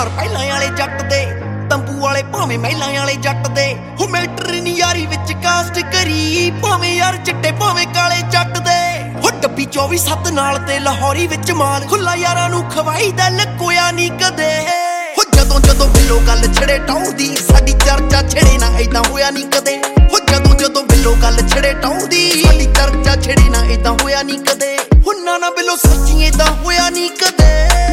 ਯਾਰ ਪਹਿਲਾਂ ਵਾਲੇ ਜੱਟ ਦੇ ਤੰਬੂ ਵਾਲੇ ਭਾਵੇਂ ਮਹਿਲਾਂ ਵਾਲੇ ਜੱਟ ਦੇ ਹੋ ਮੈਟਰ ਨੀ ਯਾਰੀ ਵਿੱਚ ਕਾਸਟ ਕਰੀ ਭਾਵੇਂ ਯਾਰ ਚਿੱਟੇ ਭਾਵੇਂ ਕਾਲੇ ਜੱਟ ਦੇ ਹੋ ਡੱਬੀ 24/7 ਨਾਲ ਤੇ ਲਾਹੌਰੀ ਵਿੱਚ ਮਾਲ ਖੁੱਲਾ ਯਾਰਾਂ ਨੂੰ ਖਵਾਈ ਦਾ ਲਕੋਇਆ ਨੀ ਕਦੇ ਹੋ ਜਦੋਂ ਜਦੋਂ ਬਿੱਲੋ ਗੱਲ ਛੜੇ ਟਾਉਂਦੀ ਸਾਡੀ ਚਰਚਾ ਛੜੇ ਨਾ ਏਦਾਂ ਹੋਇਆ ਨੀ ਕਦੇ ਹੋ ਜਦੋਂ ਜਦੋਂ ਬਿੱਲੋ ਗੱਲ ਛੜੇ ਟਾਉਂਦੀ ਸਾਡੀ ਚਰਚਾ ਛੜੇ ਨਾ ਏਦਾਂ ਹੋਇਆ ਨੀ ਕਦੇ ਹੁਣਾ ਨਾ ਬਿੱਲੋ ਸੱਚੀ ਏਦਾਂ ਹੋਇਆ ਨੀ ਕਦੇ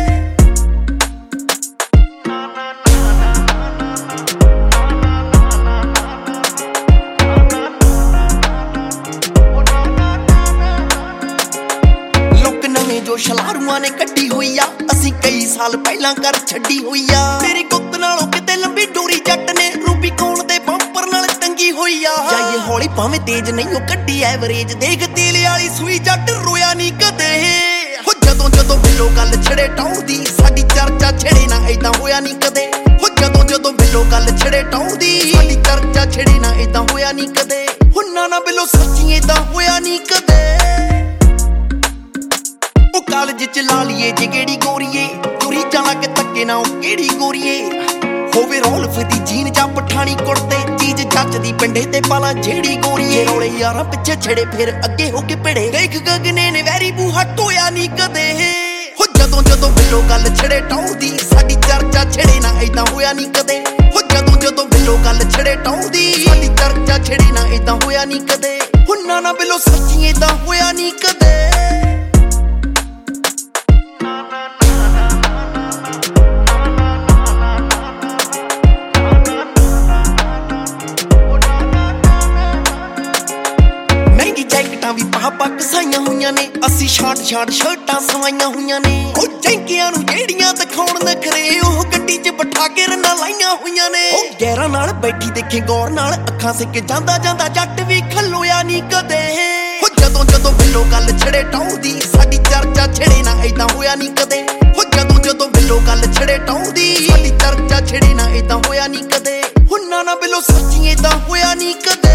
ਜੋ ਸ਼ਲਾਰੂਆਂ ਨੇ ਕੱਢੀ ਹੋਈ ਆ ਅਸੀਂ ਕਈ ਸਾਲ ਪਹਿਲਾਂ ਕਰ ਛੱਡੀ ਹੋਈ ਆ ਤੇਰੀ ਗੁੱਤ ਨਾਲੋਂ ਕਿਤੇ ਲੰਬੀ ਡੋਰੀ ਜੱਟ ਨੇ ਰੂਬੀ ਕੌਣ ਦੇ ਬੰਪਰ ਨਾਲ ਟੰਗੀ ਹੋਈ ਆ ਜਾਈਏ ਹੌਲੀ ਭਾਵੇਂ ਤੇਜ਼ ਨਹੀਂ ਉਹ ਕੱਢੀ ਐਵਰੇਜ ਦੇਖ ਤੇਲੇ ਵਾਲੀ ਸੂਈ ਜੱਟ ਰੋਇਆ ਨਹੀਂ ਕਦੇ ਹੋ ਜਦੋਂ ਜਦੋਂ ਬਿੱਲੋ ਗੱਲ ਛੜੇ ਟਾਉਂਦੀ ਸਾਡੀ ਚਰਚਾ ਛੜੇ ਨਾ ਏਦਾਂ ਹੋਇਆ ਨਹੀਂ ਕਦੇ ਹੋ ਜਦੋਂ ਜਦੋਂ ਬਿੱਲੋ ਗੱਲ ਛੜੇ ਟਾਉਂਦੀ ਸਾਡੀ ਚਰਚਾ ਛੜੇ ਨਾ ਏਦਾਂ ਹੋਇਆ ਨਹੀਂ ਕਦੇ ਹੁਣਾ ਨਾ ਬਿੱਲੋ ਸੱਚੀ ਏਦਾਂ ਹੋਇਆ ਨਹੀਂ ਕਦੇ ਕਾਲਜ ਚ ਲਾ ਲਈਏ ਜੇ ਕਿਹੜੀ ਗੋਰੀਏ ਤੁਰੀ ਜਾਣਾ ਕਿ ਧੱਕੇ ਨਾ ਉਹ ਕਿਹੜੀ ਗੋਰੀਏ ਹੋਵੇ ਰੋਲਫ ਦੀ ਜੀਨ ਜਾਂ ਪਠਾਣੀ ਕੁੜਤੇ ਚੀਜ਼ ਜੱਜਦੀ ਪਿੰਡੇ ਤੇ ਪਾਲਾ ਜਿਹੜੀ ਗੋਰੀਏ ਰੋਲੇ ਯਾਰਾਂ ਪਿੱਛੇ ਛੜੇ ਫਿਰ ਅੱਗੇ ਹੋ ਕੇ ਭਿੜੇ ਦੇਖ ਗਗਨੇ ਨੇ ਵੈਰੀ ਬੂਹਾ ਟੋਇਆ ਨਹੀਂ ਕਦੇ ਹੋ ਜਦੋਂ ਜਦੋਂ ਬਿੱਲੋ ਗੱਲ ਛੜੇ ਟਾਉਂਦੀ ਸਾਡੀ ਚਰਚਾ ਛੜੇ ਨਾ ਏਦਾਂ ਹੋਇਆ ਨਹੀਂ ਕਦੇ ਹੋ ਜਦੋਂ ਜਦੋਂ ਬਿੱਲੋ ਗੱਲ ਛੜੇ ਟਾਉਂਦੀ ਸਾਡੀ ਚਰਚਾ ਛੜੇ ਨਾ ਏਦਾਂ ਹੋਇਆ ਨਹੀਂ ਕਦੇ ਹੁਣਾ ਨਾ ਬਿੱਲੋ ਸੱਚੀ ਏਦਾਂ ਹੋਇਆ ਨਹੀਂ ਕਦੇ ਵੀ ਪਾਪਾ ਕਸਾਈਆਂ ਹੋਈਆਂ ਨੇ ਅਸੀਂ ਛਾਟ ਸ਼ਰਟਾਂ ਸਵਾਈਆਂ ਹੋਈਆਂ ਨੇ ਉਹ ਜੈਂਕਿਆਂ ਨੂੰ ਜਿਹੜੀਆਂ ਦਿਖਾਉਣ ਨਖਰੇ ਉਹ ਗੱਡੀ 'ਚ ਬਿਠਾ ਕੇ ਰੰਨਾਂ ਲਾਈਆਂ ਹੋਈਆਂ ਨੇ ਉਹ ਗੈਰਾਂ ਨਾਲ ਬੈਠੀ ਦੇਖੇ ਗੌਰ ਨਾਲ ਅੱਖਾਂ ਸਿੱਕ ਜਾਂਦਾ ਜਾਂਦਾ ਜੱਟ ਵੀ ਖਲੋਇਆ ਨਹੀਂ ਕਦੇ ਹੋ ਜਦੋਂ ਜਦੋਂ ਬਿੱਲੋ ਗੱਲ ਛੜੇ ਟਾਉਂਦੀ ਸਾਡੀ ਚਰਚਾ ਛੜੇ ਨਾ ਏਦਾਂ ਹੋਇਆ ਨਹੀਂ ਕਦੇ ਹੋ ਜਦੋਂ ਜਦੋਂ ਬਿੱਲੋ ਗੱਲ ਛੜੇ ਟਾਉਂਦੀ ਸਾਡੀ ਚਰਚਾ ਛੜੇ ਨਾ ਏਦਾਂ ਹੋਇਆ ਨਹੀਂ ਕਦੇ ਹੁਣਾ ਨਾ ਬਿੱਲੋ ਸੱਚੀ ਏਦਾਂ ਹੋਇਆ ਨਹੀਂ ਕਦੇ